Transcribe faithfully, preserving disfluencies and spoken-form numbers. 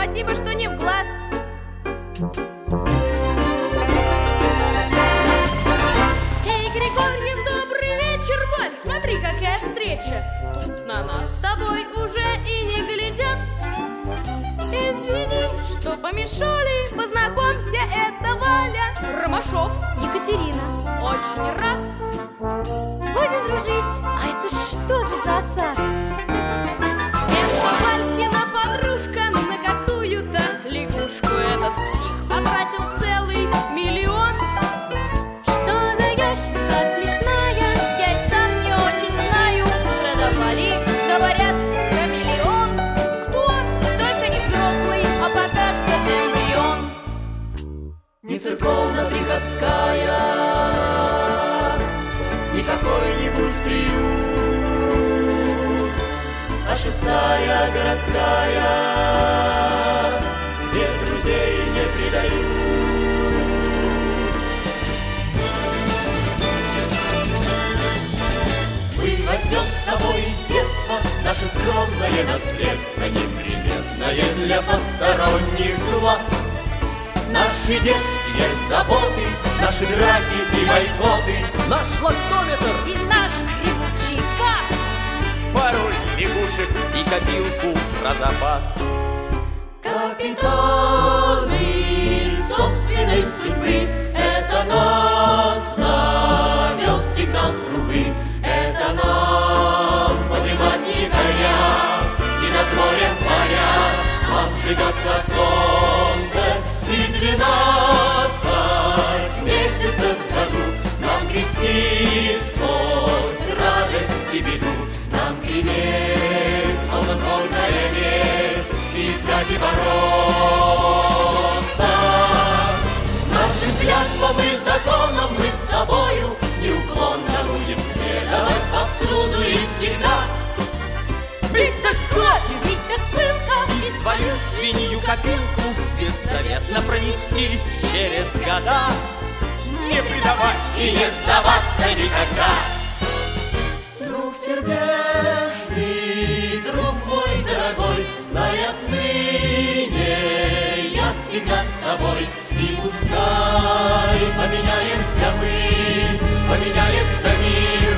спасибо, что не в глаз. Эй, Григорьев, добрый вечер, Валь. Смотри, какая встреча. Тут на нас с тобой уже и не глядят. Извини, что помешали. Познакомься, это Валя. Ромашов. Екатерина. Очень рад. Будем дружить. А это что за засад? Это Валькина подружка на какую-то лягушку. Этот псих потратил целый миллион. Что за ящерка смешная? Я и сам не очень знаю. Продавали, говорят, хамелеон. Кто? Только не взрослый, а пока что эмбрион. Не церковно-приходская, не какой-нибудь приют, а шестая городская, где друзей не предают. Мы возьмем с собой из детства наше скромное наследство, неприметное для посторонних глаз. Наши детские заботы, наши драки и бойкоты, наш лактометр и наш гремучий газ, пароль лягушек и копилку про запас. Капитаны собственной судьбы, это нас зовет сигнал трубы, это нам поднимать якоря и над морем паря, нам вжигаться солнце и двенадцать месяцев в году, нам грести сквозь радость и беду, нам греметь, словно звонкая медь, и искать и бороться. Нашим клятвам и законам мы с тобою неуклонно будем следовать повсюду и всегда. Бить так класс, бить так пылко, и свою свинью копилку беззаветно пронести через года, не предавать и не сдаваться никогда. Друг сердечный, друг мой дорогой, знай отныне я всегда с тобой. И пускай поменяемся мы, поменяется мир,